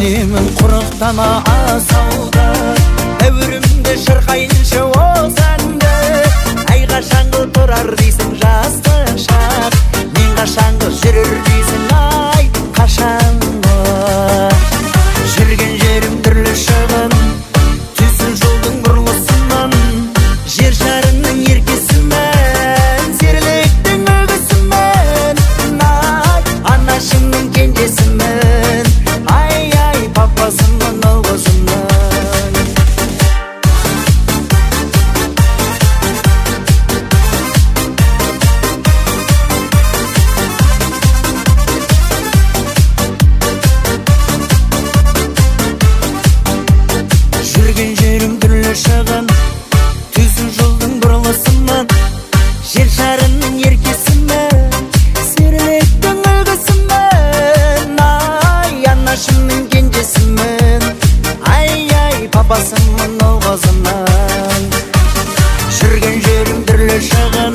сенемін құрықтама асауда, әуірімді шырқайыншы осы әнді. Ай қашанғы тұрар дейсің жастық шақ, мен қашанғы жүрер дейсің ай қашанғы. Жүрген жерім түрлі шығын, түсін жолдың бұрылысынан, жер шарының еркесімен, серіліктің үлгісімен, ай анашымның кенжесімен, ай папасымның ұлғысынан. Жүрген жерім түрлі шығын, түсін жолдың бұрылысынан, жер шарының еркесімен, серіліктің үлгісімен, ай анашымның кенжесімен, ай папасымның ұлғысынан. Жүрген жерім түрлі шығын,